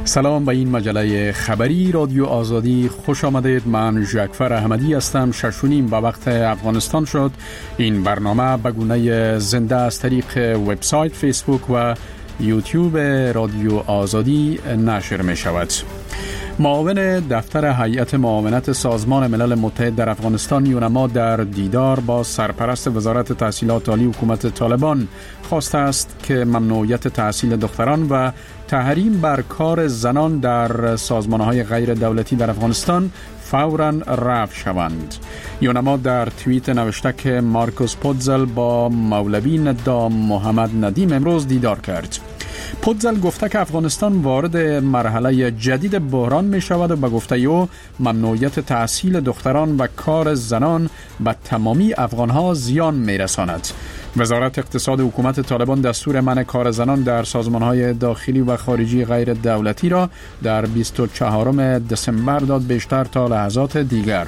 سلام به این مجله خبری رادیو آزادی خوش آمدید. من جعفر احمدی هستم. 6:30 به وقت افغانستان شد. این برنامه به گونه زنده از طریق وبسایت، فیسبوک و یوتیوب رادیو آزادی نشر می شود. معاون دفتر هیئت معاونت سازمان ملل متحد در افغانستان یونما در دیدار با سرپرست وزارت تحصیلات عالی حکومت طالبان خواسته است که ممنوعیت تحصیل دختران و تحریم بر کار زنان در سازمان‌های غیر دولتی در افغانستان فوراً رفع شوند. یونما در توییت نوشته که مارکوس پودزل با مولوی ندام محمد ندیم امروز دیدار کرد. پودزل گفته که افغانستان وارد مرحله جدید بحران می شود و به گفته او ممنوعیت تحصیل دختران و کار زنان به تمامی افغانها زیان می رساند. وزارت اقتصاد حکومت طالبان دستور منع کار زنان در سازمان‌های داخلی و خارجی غیر دولتی را در 24 دسامبر داد بیشتر تا لحظات دیگر.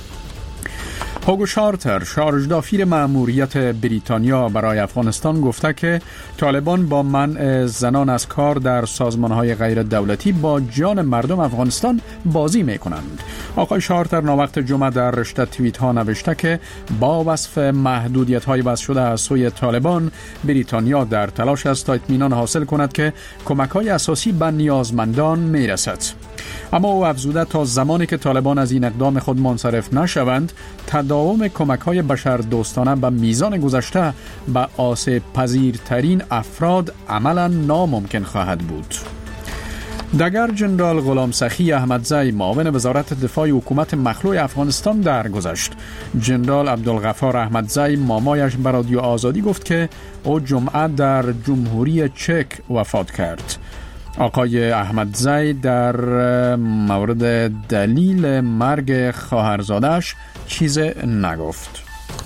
هوگو شارتر، شارژدافیر مأموریت بریتانیا برای افغانستان گفته که طالبان با منع زنان از کار در سازمان‌های غیر دولتی با جان مردم افغانستان بازی می‌کنند. آقای شارتر ناوقت جمعه در رشته توییت‌ها نوشته که با وصف محدودیت‌های وضع شده از سوی طالبان، بریتانیا در تلاش است تا اطمینان حاصل کند که کمک‌های اساسی به نیازمندان می‌رسد. اما او افزوده تا زمانی که طالبان از این اقدام خود منصرف نشوند، تداوم کمک‌های بشردوستانه به میزان گذشته به آسیب پذیرترین افراد عملاً ناممکن خواهد بود. دگر جنرال غلام سخی احمدزی معاون وزارت دفاع حکومت مخلوع افغانستان درگذشت. جنرال عبدالغفار احمدزی مامایش به رادیو آزادی گفت که او جمعه در جمهوری چک وفات کرد. آقای احمدزی در مورد دلیل مرگ خواهرزادش چیز نگفت.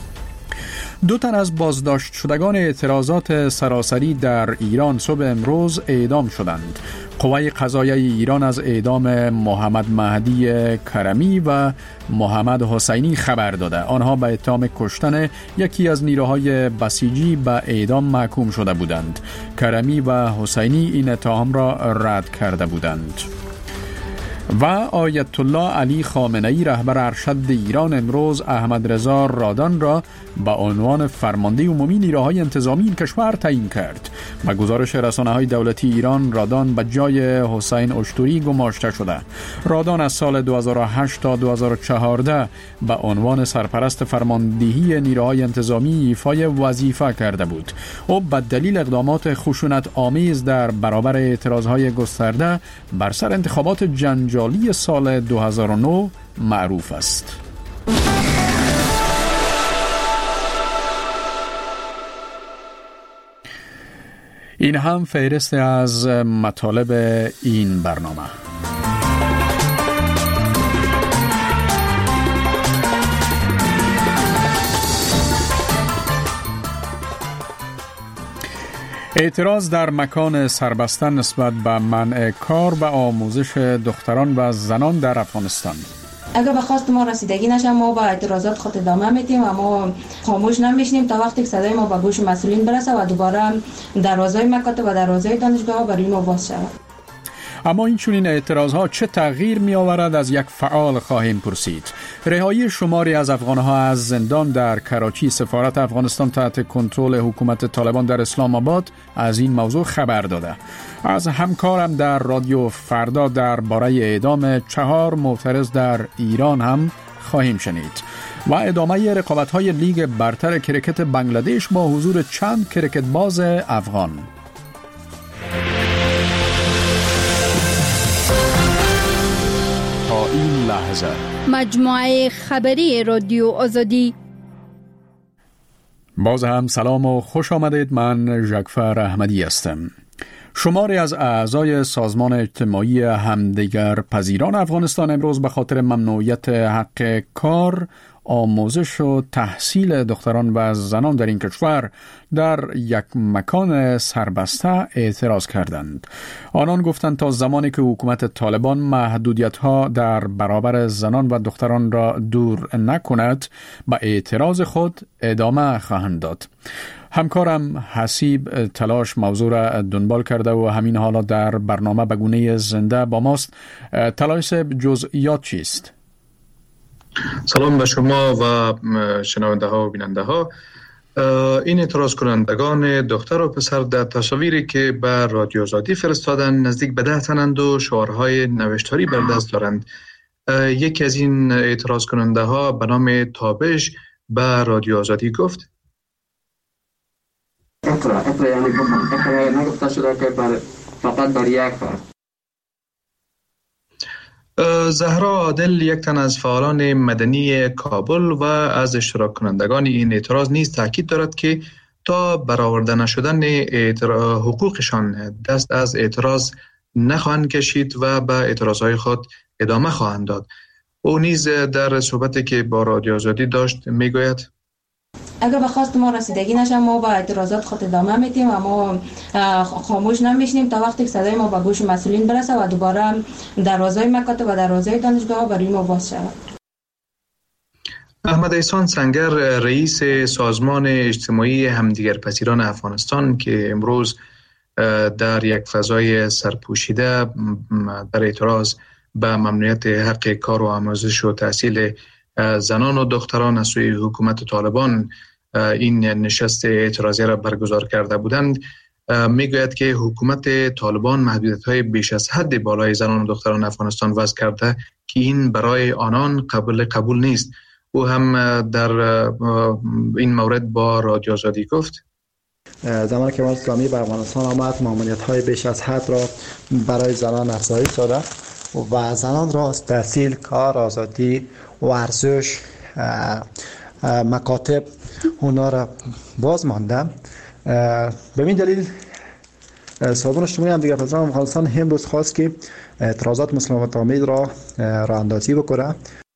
2 تن از بازداشت شدگان اعتراضات سراسری در ایران صبح امروز اعدام شدند. قوه قضاییه ایران از اعدام محمد مهدی کرمی و محمد حسینی خبر داده. آنها به اتهام کشتن یکی از نیروهای بسیجی به اعدام محکوم شده بودند. کرمی و حسینی این اتهام را رد کرده بودند. و آیت الله علی خامنه‌ای رهبر ارشد ایران امروز احمد رضا رادان را به عنوان فرمانده عمومی نیروهای انتظامی این کشور تعیین کرد. به گزارش رسانه‌های دولتی ایران، رادان به جای حسین اشتری گماشته شده. رادان از سال 2008 تا 2014 به عنوان سرپرست فرماندهی نیروهای انتظامی ایفای وظیفه کرده بود. او به دلیل اقدامات خشونت آمیز در برابر اعتراضهای گسترده بر سر انتخابات جنجالی سال 2009 معروف است. این هم فهرست از مطالب این برنامه. اعتراض در مکان سربسته نسبت به منع کار و آموزش دختران و زنان در افغانستان. اگر به خواست ما رسیدگی نشه ما با اعتراضات خود ادامه میدیم و ما خاموش نمیشیم تا وقتی که صدای ما به گوش مسئولین برسه و دوباره دروازهای مکاتب و دروازهای دانشگاه برای ما باز شود. اما این چنین اعتراضها چه تغییر می آورد از یک فعال خواهیم پرسید. رهایی شماری از افغانها از زندان در کراچی، سفارت افغانستان تحت کنترل حکومت طالبان در اسلام آباد از این موضوع خبر داده. از همکارم در رادیو فردا درباره اعدام 4 معترض در ایران هم خواهیم شنید و ادامه رقابت‌های لیگ برتر کرکت بنگلادش با حضور چند کرکت باز افغان. تا این لحظه مجموعه خبری رادیو آزادی. باز هم سلام و خوش آمدید. من جعفر احمدی هستم. شماری از اعضای سازمان اجتماعی همدیگر پذیران افغانستان امروز به خاطر ممنوعیت حق کار آموزش و تحصیل دختران و زنان در این کشور در یک مکان سربسته اعتراض کردند. آنان گفتند تا زمانی که حکومت طالبان محدودیت‌ها در برابر زنان و دختران را دور نکند، به اعتراض خود ادامه خواهند داد. همکارم حسیب تلاش موضوع را دنبال کرده و همین حالا در برنامه به گونه زنده با ماست. تلاش جزئیات چیست؟ سلام به شما و شنونده ها و بیننده ها. این اعتراض کنندگان دختر و پسر در تصاویری که به رادیو آزادی فرستادن نزدیک به 10 تنند و شعارهای نوشتاری بر دست دارند. یکی از این اعتراض کننده ها به نام تابش به رادیو آزادی گفت: نگفته شده که فقط در یک بار. زهرا عادل، یک تن از فعالان مدنی کابل و از اشتراک کنندگان این اعتراض نیز تاکید دارد که تا برآورده نشدن حقوقشان دست از اعتراض نخواهند کشید و به اعتراضهای خود ادامه خواهند داد. او نیز در صحبتی که با رادیو آزادی داشت میگوید: اگر به خواست ما رسیدگی نشه ما با اعتراضات خود ادامه میدیم و ما خاموش نمیشیم تا وقتی که صدای ما به گوش مسئولین برسه و دوباره دروازهای مکاتب و دروازهای دانشگاه برای ما باز شود. احمد احسان سنگر، رئیس سازمان اجتماعی همدیگرپذیران افغانستان که امروز در یک فضای سرپوشیده در اعتراض به ممنوعیت حق کار و آموزش و تحصیل زنان و دختران از سوی حکومت طالبان این نشست اعتراضی را برگزار کرده بودند، میگوید که حکومت طالبان محدودیت‌های بیش از حد بالای زنان و دختران افغانستان وضع کرده که این برای آنان قبول نیست. او هم در این مورد با رادیو آزادی گفت: زمانی که امارت اسلامی به افغانستان آمد، ممنوعیت‌های بیش از حد را برای زنان افزایش داده و زنان را از تحصیل، کار، آزادی، ورزش، مکاتب اونا را باز مانده. به این دلیل سازمان اجتماعی همدیگرپذیران افغانستان امروز خواست که اعتراضات مسالمت‌آمیز را راه اندازی بکنه.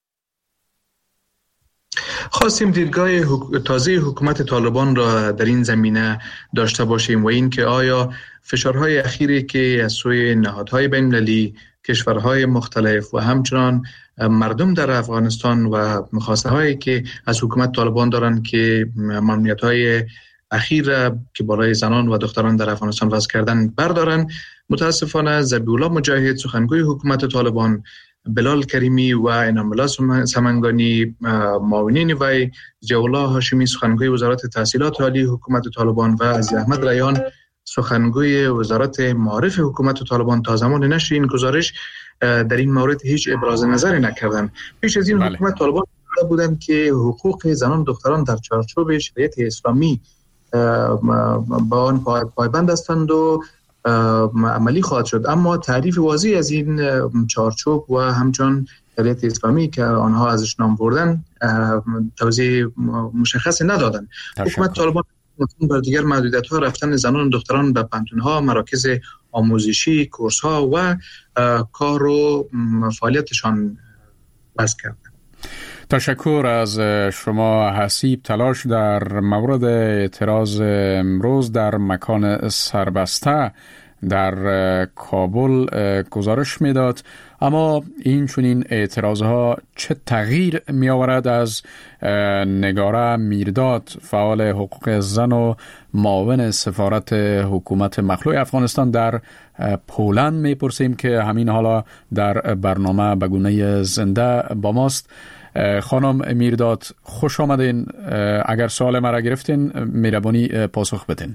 خواستیم دیدگاه تازه حکومت طالبان را در این زمینه داشته باشیم و این که آیا فشارهای اخیری که از سوی نهادهای بین‌المللی، کشورهای مختلف و همچنان مردم در افغانستان و مخاصه هایی که از حکومت طالبان دارند که ممنوعیت های اخیر که بالای زنان و دختران در افغانستان وضع کردن بردارن. متاسفانه ذبیح الله مجاهد، سخنگوی حکومت طالبان، بلال کریمی و انعام الله سمنگانی معاونین وی، ضیاء الله هاشمی سخنگوی وزارت تحصیلات عالی حکومت طالبان و عزیز احمد ریان سخنگوی وزارت معارف حکومت طالبان تا زمان نشر این گزارش در این مورد هیچ ابراز نظری نکردند. پیش از این حکومت طالبان بودند که حقوق زنان و دختران در چارچوب شریعت اسلامی با آن پایبند هستند و عملی خواهد شد، اما تعریف واضحی از این چارچوب و همچون شریعت اسلامی که آنها ازش نام بردن توضیح مشخصی ندادند. حکومت طالبان بر دیگر محدودیت‌ها رفتن زنان و دختران به پانتون‌ها، مراکز آموزشی، کورس‌ها و کار و فعالیتشان بس کرد. تشکر از شما حسیب تلاش. در مورد اعتراض امروز در مکان سربسته در کابل گزارش میداد، اما این چنین اعتراضها چه تغییر می آورد؟ از نگاره میرداد، فعال حقوق زن و معاون سفارت حکومت مخلوع افغانستان در پولند میپرسیم که همین حالا در برنامه به گونه زنده با ماست. خانم میرداد خوش آمدین. اگر سوال مرا گرفتین مهربانی پاسخ بدین.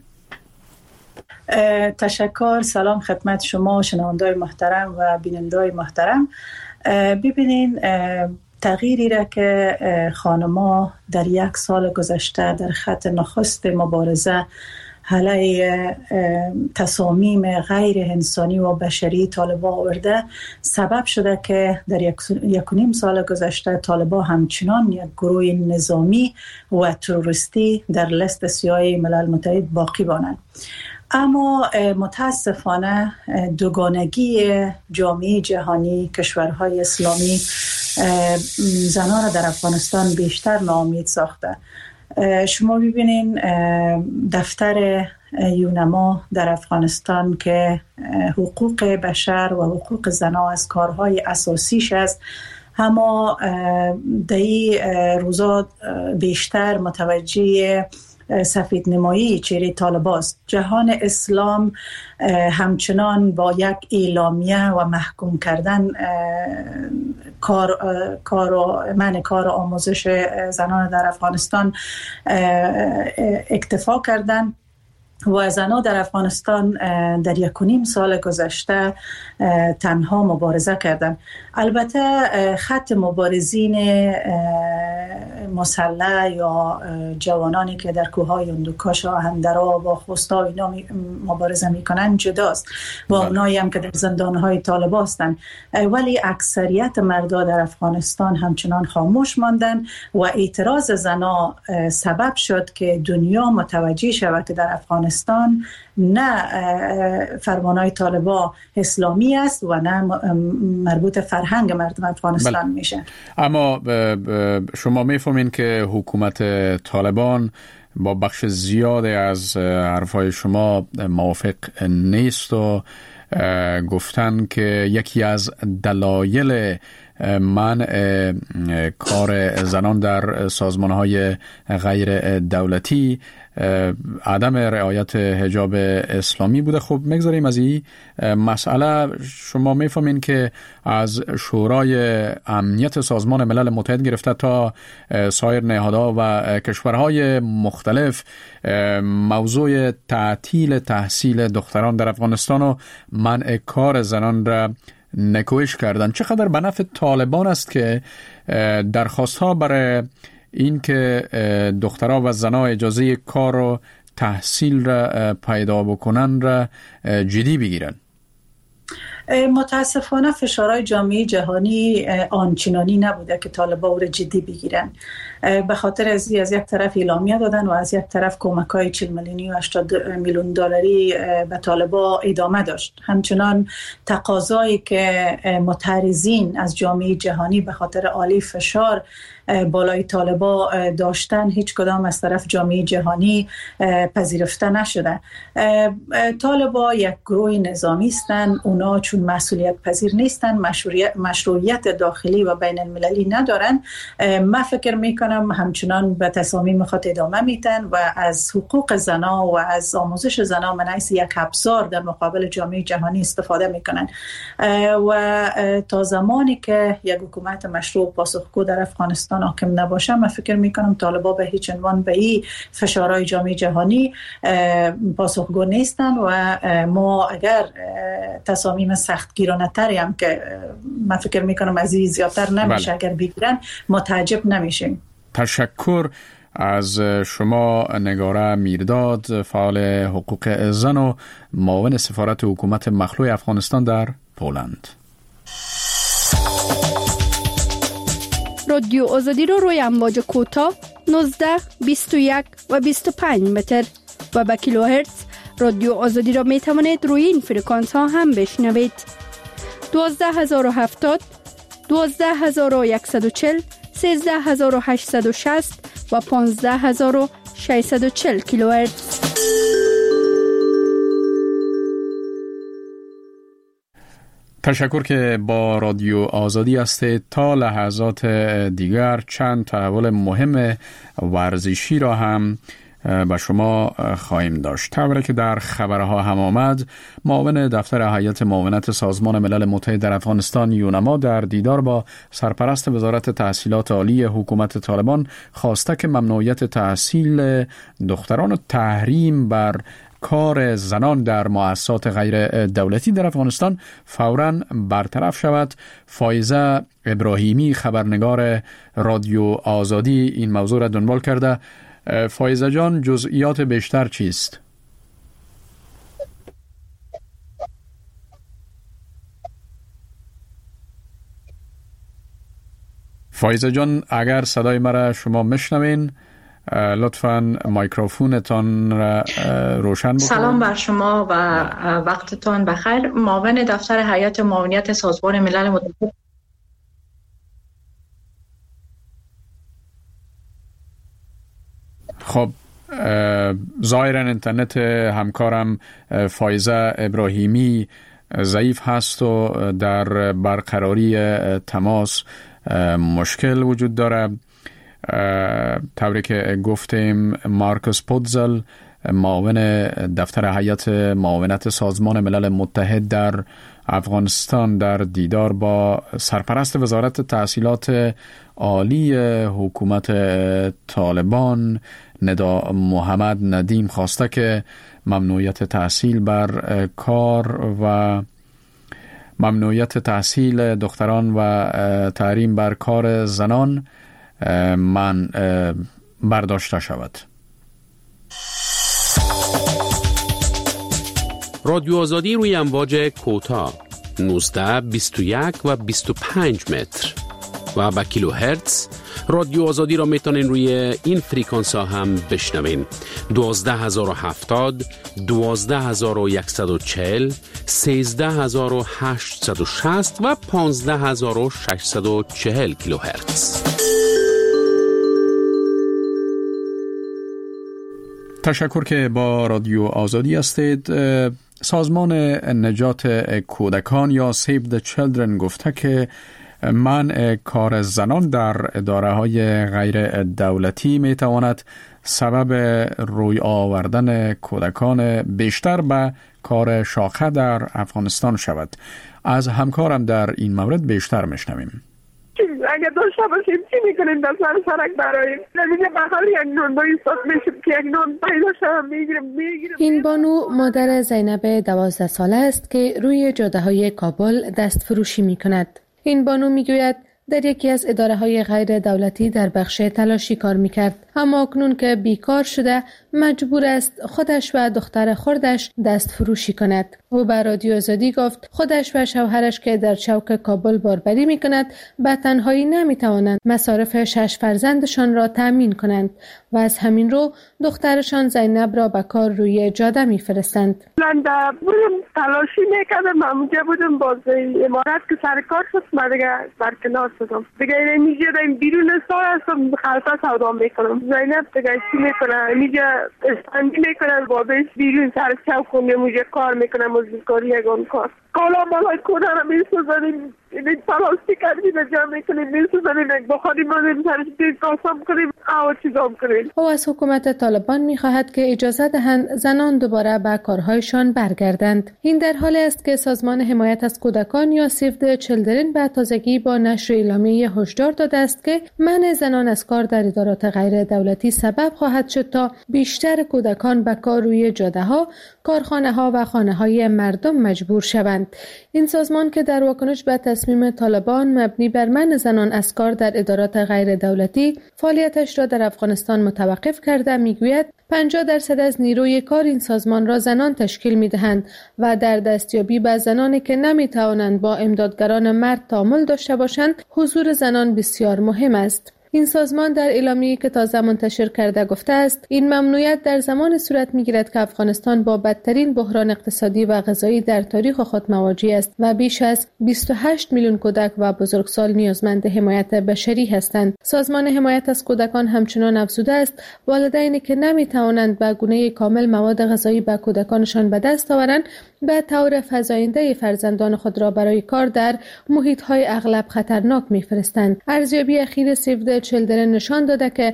تشکر. سلام خدمت شما شنوندای محترم و بینندای محترم. ببینین تغییری را که خانم‌ها در یک سال گذشته در خط نخست مبارزه علیه تصامیم غیر انسانی و بشری طالبان آورده سبب شده که در یک و نیم سال گذشته طالبان همچنان یک گروه نظامی و تروریستی در لیست سیاه ملل متحد باقی مانند. اما متاسفانه دوگانگی جامعه جهانی، کشورهای اسلامی زنان را در افغانستان بیشتر ناامید ساخته. شما ببینین دفتر یونما در افغانستان که حقوق بشر و حقوق زنان از کارهای اساسیش است، اما دهی روزا بیشتر متوجه سفید نمایی چهره طالباست. جهان اسلام همچنان با یک اعلامیه و محکوم کردن کار آموزش زنان در افغانستان اکتفا کردن و زنان در افغانستان در 1.5 سال گذشته تنها مبارزه کردند. البته خط مبارزین مسلح یا جوانانی که در کوههای اندوکاش و هندرا و خوستا اینا مبارزه میکنن جداست و اونایی هم که در زندانهای طالبان هستند، ولی اکثریت مردها در افغانستان همچنان خاموش ماندن و اعتراض زنان سبب شد که دنیا متوجه شود که در افغانستان نه فرمانهای طالبان اسلامی است و نه مربوط فرهنگ مردم افغانستان میشه. اما شما میفهمین که حکومت طالبان با بخش زیادی از حرفای شما موافق نیست و گفتن که یکی از دلایل منع کار زنان در سازمان‌های غیر دولتی عدم رعایت حجاب اسلامی بوده. خب میگذاریم از این مسئله. شما میفهمین که از شورای امنیت سازمان ملل متحد گرفته تا سایر نهادها و کشورهای مختلف موضوع تعطیل تحصیل دختران در افغانستان و منع کار زنان را نکوهش کردن. چقدر به نفع طالبان است که درخواست‌ها برای این که دخترها و زنها اجازه کار و تحصیل را پیدا بکنن را جدی بگیرن؟ متاسفانه فشارهای جامعه جهانی آنچنانی نبوده که طالبان او را جدی بگیرن. به خاطر از یک طرف اعلامیه دادن و از یک طرف کمک‌های 40 میلیونی و 80 میلیون دلاری به طالبان ادامه داشت. همچنان تقاضایی که معترضین از جامعه جهانی به خاطر عالی فشار بالای طالبان داشتن هیچ کدام از طرف جامعه جهانی پذیرفته نشده. طالبان یک گروه نظامی هستند، اونا چون مسئولیت پذیر نیستن، مشروعیت داخلی و بین المللی ندارن. من فکر میکنم همچنان به تصامیم خود ادامه میتن و از حقوق زنان و از آموزش زنان من حیث یک ابزار در مقابل جامعه جهانی استفاده میکنن و تا زمانی که یک حکومت مشروع پاسخگو در افغانستان حاکم نباشه، من فکر میکنم طالبان به هیچ عنوان به این فشارهای جامعه جهانی پاسخگو نیستن و ما اگر تصامیم سختگیرانه تری هم که من فکر میکنم از این زیادتر نمیشه اگر بگیرن متعجب نمیشیم. تشکر از شما نگاره میرداد، فعال حقوق زن و معاون سفارت حکومت مخلوع افغانستان در پولند. رادیو آزادی رو روی امواج کوتاه 19, 21 و 25 متر و با کیلوهرتز رادیو آزادی را می توانید روی این فرکانس ها هم بشنوید. 12070 12140 13860 و 15640 کیلوهرتز. تشکر که با رادیو آزادی هستید. تا لحظات دیگر چند تحول مهم ورزشی را هم با شما خواهیم داشت. طوری که در خبرها هم آمد، معاون دفتر هیئت معاونت سازمان ملل متحد در افغانستان یونما در دیدار با سرپرست وزارت تحصیلات عالی حکومت طالبان خواسته که ممنوعیت تحصیل دختران و تحریم بر کار زنان در مؤسسات غیر دولتی در افغانستان فوراً برطرف شود. فایزه ابراهیمی خبرنگار رادیو آزادی این موضوع را دنبال کرده. فایزه جان، جزئیات بیشتر چیست؟ فایزه جان، اگر صدای مرا شما میشنوین لطفاً مایکروفونتان را روشن بکنید. سلام بر شما و وقتتان بخیر. معاون دفتر هیئت معاونت سازمان ملل متحد خب ظاهرا اینترنت همکارم فایزه ابراهیمی ضعیف هست و در برقراری تماس مشکل وجود داره. طوری که گفتیم مارکوس پودزل معاون دفتر هیئت معاونت سازمان ملل متحد در افغانستان در دیدار با سرپرست وزارت تحصیلات عالی حکومت طالبان ندا محمد ندیم خواسته که ممنوعیت تحصیل بر کار و ممنوعیت تحصیل دختران و تحریم بر کار زنان برداشته شود. رادیو آزادی روی امواج کوتاه 19 21 و 25 متر و با کیلو هرتز رادیو آزادی را میتونین روی این فریکانس ها هم بشنوین. 12070 12140 13860 و 15640 کیلو هرتز. تشکر که با رادیو آزادی هستید. سازمان نجات کودکان یا Save the Children گفته که منع کار زنان در اداره های غیر دولتی می تواند سبب روی آوردن کودکان بیشتر به کار شاقه در افغانستان شود. از همکارم در این مورد بیشتر میشنویم. اگر داشته باشیم چی میکنیم در سرک براییم؟ نمیگه بخال یک نون با این ساز میشیم که یک نون پیدا شما میگیریم. این بانو مادر زینب 12 ساله است که روی جاده های کابل دست فروشی میکند. این بانو میگوید در یکی از اداره های غیر دولتی در بخش تلاشی کار میکرد، اما اکنون که بیکار شده مجبور است خودش و دختر خردش دست فروشی کند. او به رادیو آزادی گفت خودش و شوهرش که در چوک کابل باربری میکند به تنهایی نمیتوانند مصارف 6 فرزندشان را تأمین کنند و از همین رو دخترشان زینب را به کار روی جاده میفرستند. من بودم تلاشی میکردم، من اونجا بودم باز امارت که سر کار شد، من دیگه برکنار شدم دیگه. اینجا بیرون سال هستم خلطه سودا میکنم. زینب دیگه چی میکنه؟ اینجا استندی میکنه بابش بیرون سر چوک کنیم اونجا کار میکنم و زیکاری یگان کار. کالا مالای کونه را میسوزنیم، این پلاستی کردیم جمع میکنیم میسوزنیم، یک بخاری مانیم سرش دید قاسم کنیم آو چیزام کنیم. او از حکومت طالبان میخواهد که اجازه دهند زنان دوباره به کارهایشان برگردند. این در حالی است که سازمان حمایت از کودکان یا Save the Children به تازگی با نشر اعلامیه هشدار داده است که منع زنان از کار در ادارات غیر دولتی سبب خواهد شد تا بیشتر کودکان به کار روی جاده ها، کارخانه ها و خانه های مردم مجبور شوند. این سازمان که در واکنش به تصمیم طالبان مبنی بر منع زنان از کار در ادارات غیر دولتی فعالیتش را در افغانستان متوقف کرده میگوید 50% از نیروی کار این سازمان را زنان تشکیل میدهند و در دستیابی به زنانی که نمیتوانند با امدادگران مرد تعامل داشته باشند حضور زنان بسیار مهم است. این سازمان در اعلامیه‌ای که تازه منتشر کرده گفته است این ممنوعیت در زمان صورت می‌گیرد که افغانستان با بدترین بحران اقتصادی و غذایی در تاریخ خود مواجه است و بیش از 28 میلیون کودک و بزرگسال نیازمند حمایت بشری هستند. سازمان حمایت از کودکان همچنان افزوده است والدینی که نمی‌توانند به گونه کامل مواد غذایی به کودکانشان به دست آورند به طور فزاینده فرزندان خود را برای کار در محیط‌های اغلب خطرناک می‌فرستند. ارزیابی اخیر Save the Children نشان داده که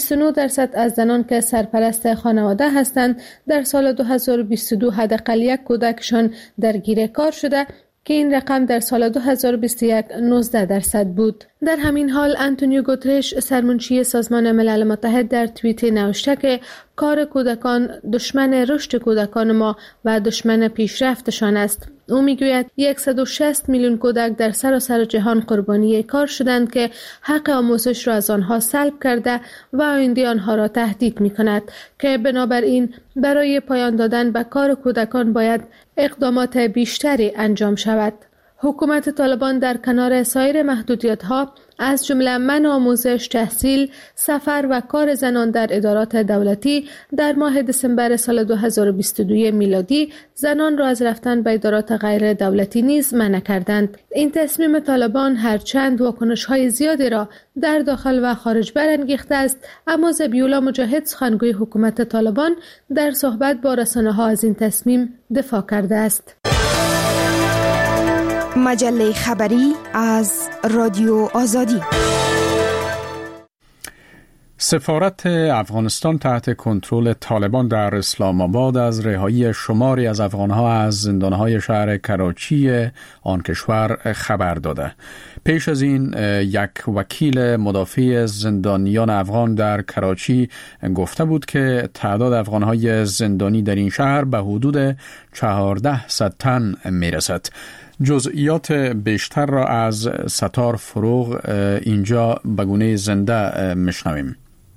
29% از زنان که سرپرست خانواده هستند در سال 2022 حداقل یک کودکشان درگیر کار شده که این رقم در سال 2021 19% بود. در همین حال آنتونیو گوترش سرمنشی سازمان ملل متحد در توییتی نوشته که کار کودکان دشمن رشد کودکان ما و دشمن پیشرفتشان است. او میگوید 160 میلیون کودک در سراسر جهان قربانی کار شدند که حق آموزش را از آنها سلب کرده و آینده آنها را تهدید می‌کند که بنابراین برای پایان دادن به کار کودکان باید اقدامات بیشتری انجام شود. حکومت طالبان در کنار سایر محدودیت‌ها از جمله منع آموزش، تحصیل، سفر و کار زنان در ادارات دولتی در ماه دسامبر سال 2022 میلادی زنان را از رفتن به ادارات غیر دولتی نیز منع کردند. این تصمیم طالبان هرچند واکنش‌های زیادی را در داخل و خارج برانگیخته است، اما ذبیح‌الله مجاهد سخنگوی حکومت طالبان در صحبت با رسانه‌ها از این تصمیم دفاع کرده است. مجله خبری از رادیو آزادی. سفارت افغانستان تحت کنترل طالبان در اسلام آباد از رهایی شماری از افغانها از زندانهای شهر کراچی آن کشور خبر داده. پیش از این یک وکیل مدافع زندانیان افغان در کراچی گفته بود که تعداد افغانهای زندانی در این شهر به حدود 1400 تن میرسد. جزئیات بیشتر را از ستار فروغ اینجا به گونه زنده میشنویم.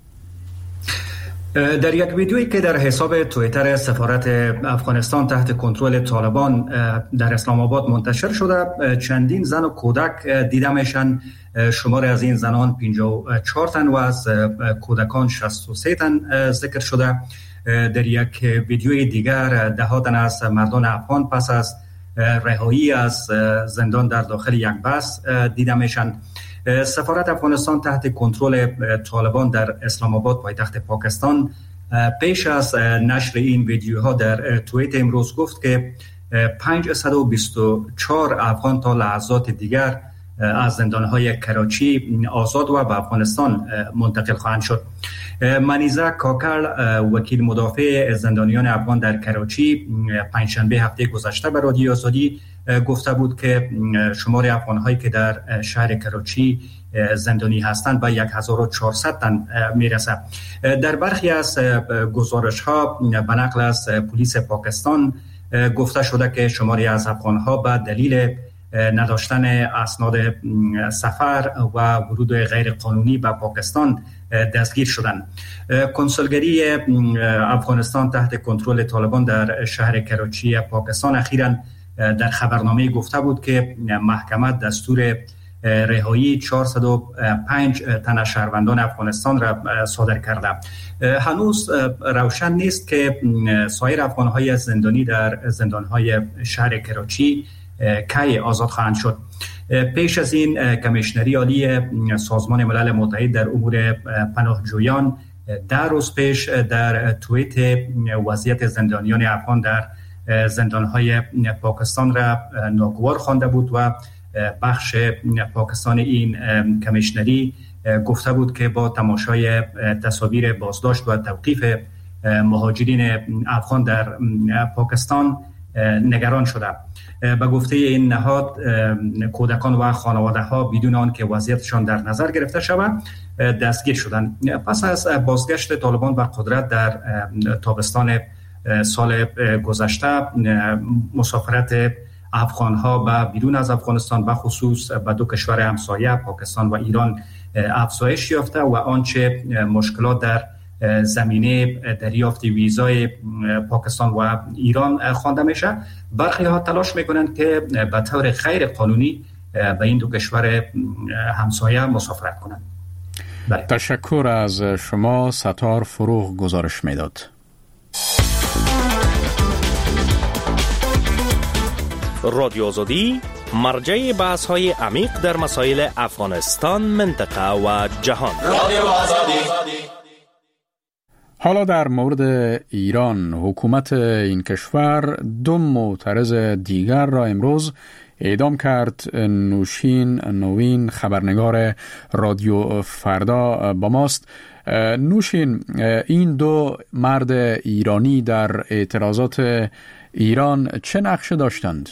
در یک ویدیویی که در حساب توییتر سفارت افغانستان تحت کنترل طالبان در اسلام آباد منتشر شده، چندین زن و کودک دیده میشن. شمار از این زنان 54 تن و از کودکان 63 تن ذکر شده. در یک ویدیوی دیگر ده ها تن از مردان افغان پس از رهایی از زندان در داخل یک بس دیده میشن. سفارت افغانستان تحت کنترل طالبان در اسلام آباد پایتخت پاکستان پیش از نشر این ویدیوها در توییت امروز گفت که 524 افغان تا لحظات دیگر از زندانهای کراچی آزاد و به افغانستان منتقل خواهند شد. منیزه کاکل، وکیل مدافع زندانیان افغان در کراچی، پنجشنبه هفته گذشته به رادیو آزادی گفته بود که شمار افغان‌هایی که در شهر کراچی زندانی هستند به 1400 تن میرسه. در برخی از گزارش‌ها به نقل از پلیس پاکستان گفته شده که شماری از افغان‌ها به دلیل نداشتن اسناد سفر و ورود غیر قانونی به پاکستان دستگیر شدند. کنسولگری افغانستان تحت کنترل طالبان در شهر کراچی پاکستان اخیراً در خبرنامه گفته بود که محکمه دستور رهایی 405 تن از شهروندان افغانستان را صادر کرده. هنوز روشن نیست که سایر افغان‌های زندانی در زندان‌های شهر کراچی کی آزاد خواهند شد. پیش از این کمیشنری عالی سازمان ملل متحد در امور پناهجویان 10 روز پیش در توییت وضعیت زندانیان افغان در زندانهای پاکستان را ناگوار خوانده بود و بخش پاکستان این کمیشنری گفته بود که با تماشای تصاویر بازداشت و توقیف مهاجرین افغان در پاکستان نگران شده. به گفته این نهاد کودکان و خانواده ها بدون آن که وضعیتشان در نظر گرفته شود دستگیر شدند. پس از بازگشت طالبان به قدرت در تابستان سال گذشته مسافرت افغان ها به بیرون از افغانستان به خصوص به دو کشور همسایه پاکستان و ایران افزایش یافته و آنچه مشکلات در زمینه دریافت ویزای پاکستان و ایران خوانده میشه، برخی ها تلاش میکنند که به طور غیر قانونی به این دو کشور همسایه مسافرت کنند. تشکر از شما. ستار فروغ گزارش میداد. رادیو آزادی مرجع بحث های عمیق در مسائل افغانستان، منطقه و جهان. رادیو آزادی. حالا در مورد ایران، حکومت این کشور 2 معترض دیگر را امروز اعدام کرد. نوشین نوین، خبرنگار رادیو فردا با ماست. نوشین، این 2 مرد ایرانی در اعتراضات ایران چه نقش داشتند؟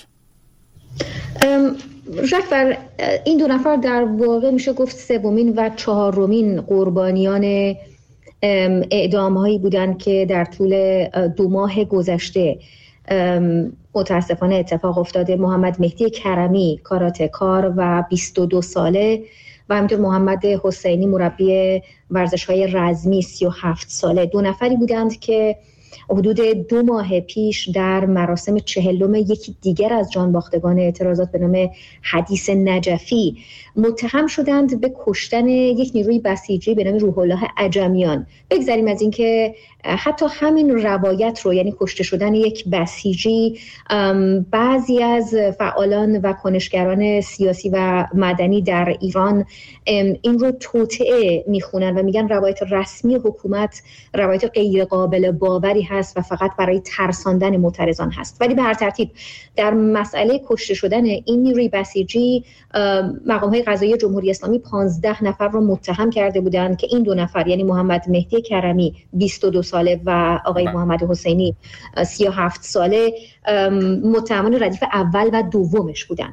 جعفر، این 2 نفر در واقع میشه گفت 3مین و 4مین قربانیان اعدام هایی بودند که در طول 2 ماه گذشته متاسفانه اتفاق افتاده. محمد مهدی کرمی، کاراتکار و 22 ساله، و همینطور محمد حسینی، مربی ورزش های رزمی 37 ساله. 2 نفری بودند که حدود 2 ماه پیش در مراسم 40 یکی دیگر از جانباختگان اعتراضات به نام حدیث نجفی متهم شدند به کشتن یک نیروی بسیجی به نام روح الله عجمیان. بگذاریم از اینکه حتی همین روایت رو، یعنی کشته شدن یک بسیجی، بعضی از فعالان و کنشگران سیاسی و مدنی در ایران این رو توطئه میخونن و میگن روایت رسمی حکومت روایت غیر قابل باوری هست و فقط برای ترساندن معترضان هست. ولی به هر ترتیب در مسئله کشته شدن این نیروی بسیجی مقام‌های قضایی جمهوری اسلامی 15 نفر رو متهم کرده بودند که این 2 نفر یعنی محمد مهدی کرمی 22 ساله و آقای محمد حسینی 37 ساله متهمان ردیف اول و دومش بودند.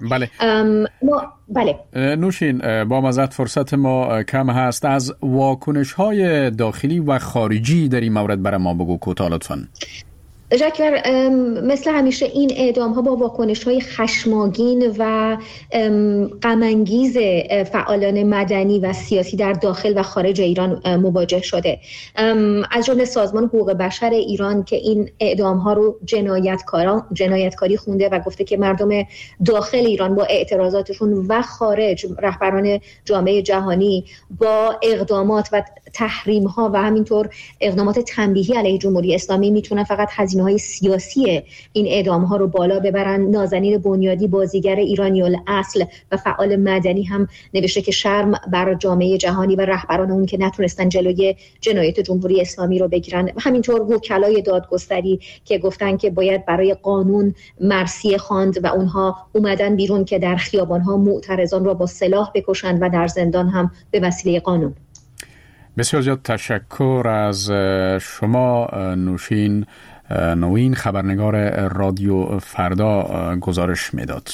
بله. نوشین، با مزد فرصت ما کم هست، از واکنش‌های داخلی و خارجی در این مورد برای ما بگو کوتاه لطفاً. ژکبر، مثل همیشه این اعدام‌ها با واکنش‌های خشمگین و غم‌انگیز فعالان مدنی و سیاسی در داخل و خارج ایران مواجه شده. از جمله سازمان حقوق بشر ایران که این اعدام‌ها رو جنایتکاری خونده و گفته که مردم داخل ایران با اعتراضاتشون و خارج رهبران جامعه جهانی با اقدامات و تحریم‌ها و همینطور اقدامات تنبیهی علیه جمهوری اسلامی میتونن فقط هزینه‌های سیاسی این اعدام‌ها رو بالا ببرن. نازنین بنیادی، بازیگر ایرانی الاصل و فعال مدنی، هم نوشته که شرم بر جامعه جهانی و رهبران اون که نتونستن جلوی جنایت جمهوری اسلامی رو بگیرن. همینطور وکلای دادگستری که گفتن که باید برای قانون مرثیه خواند و اونها اومدن بیرون که در خیابان‌ها معترضان را با سلاح بکشند و در زندان هم به وسیله قانون. بسیار زیاد تشکر از شما نوشین نوین، خبرنگار رادیو فردا گزارش میداد.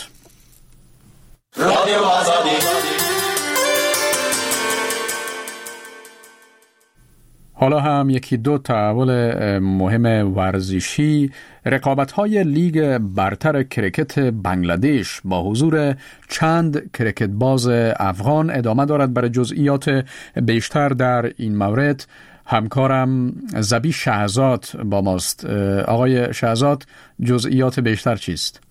رادیو آزادی. حالا هم یکی دو تحول مهم ورزشی. رقابت‌های لیگ برتر کرکت بنگلادش با حضور چند کرکت باز افغان ادامه دارد. برای جزئیات بیشتر در این مورد همکارم زبی شهزاد با ماست. آقای شهزاد، جزئیات بیشتر چیست؟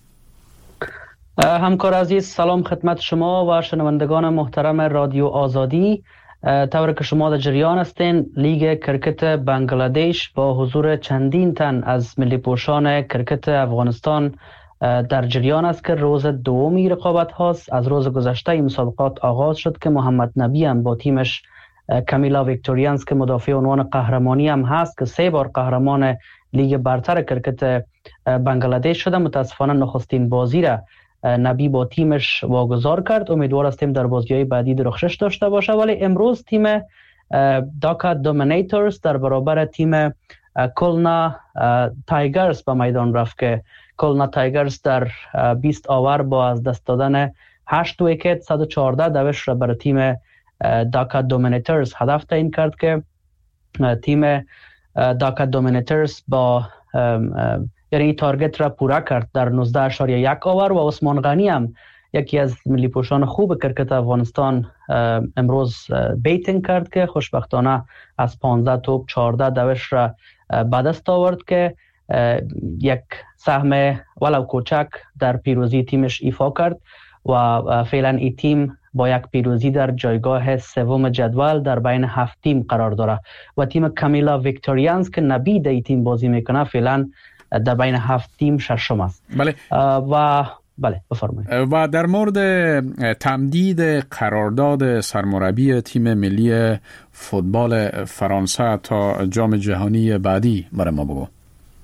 همکار عزیز، سلام خدمت شما و شنوندگان محترم رادیو آزادی. طور که شما در جریان هستین، لیگ کرکت بنگلادش با حضور چندین تن از ملی پوشان کرکت افغانستان در جریان است که روز دومی رقابت هاست. از روز گذشته این مسابقات آغاز شد که محمد نبی هم با تیمش کامیلا ویکتوریانز که مدافع عنوان قهرمانی هم هست که 3 بار قهرمان لیگ برتر کرکت بنگلادش شده، متاسفانه نخستین بازی را نبی با تیمش واگذار کرد. امیدوار هستیم در بازی‌های بعدی درخشش داشته باشه. ولی امروز تیم داکا دومینیتورز در برابر تیم کلنا تایگرز به میدان رفت که کلنا تایگرز در 20 آور با از دست دادن 8 ویکت 114 دوش را برای تیم داکا دومینیتورز هدف تعیین کرد که تیم داکا دومینیتورز با یعنی تارگت را پورا کرد در 19.1 آور و عثمان غنی هم یکی از ملی پوشان خوب کرکت افغانستان امروز بیتینگ کرد که خوشبختانه از 15 توپ 14 دوش را به دست آورد که یک سهم ولو کوچک در پیروزی تیمش ایفا کرد و فعلا این تیم با یک پیروزی در جایگاه 3 جدول در بین 7 تیم قرار داره و تیم کامیلا ویکتوریانز که نبی در این تیم بازی میکنه فعلا در بین 7 تیم 6م است. بله. و بله بفرمایید. و در مورد تمدید قرارداد سرمربی تیم ملی فوتبال فرانسه تا جام جهانی بعدی برای ما بگو.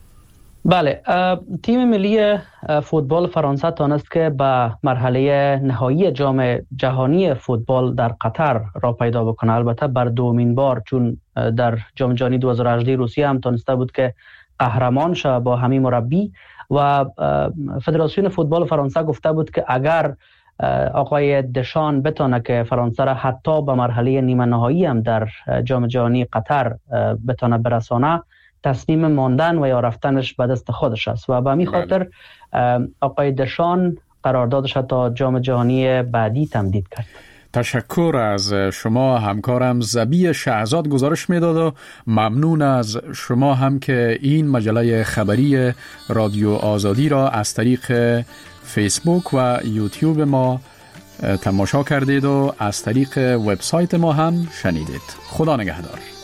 بله، تیم ملی فوتبال فرانسه تانست که به مرحله نهایی جام جهانی فوتبال در قطر را پیدا بکنه. البته بر دومین بار، چون در جام جهانی 2018 روسیه هم تانسته بود که قهرمان شد با همین مربی و فدراسیون فوتبال فرانسه گفته بود که اگر آقای دشان بتونه که فرانسه را حتی به مرحله نیمه نهایی هم در جام جهانی قطر بتونه برسانه، تصمیم ماندن و یا رفتنش به دست خودش است و به همین خاطر آقای دشان قراردادش تا جام جهانی بعدی تمدید کرد. تشکر از شما همکارم زبی شهزاد گزارش میداد و ممنون از شما هم که این مجله خبری رادیو آزادی را از طریق فیسبوک و یوتیوب ما تماشا کردید و از طریق وبسایت ما هم شنیدید. خدا نگهدار.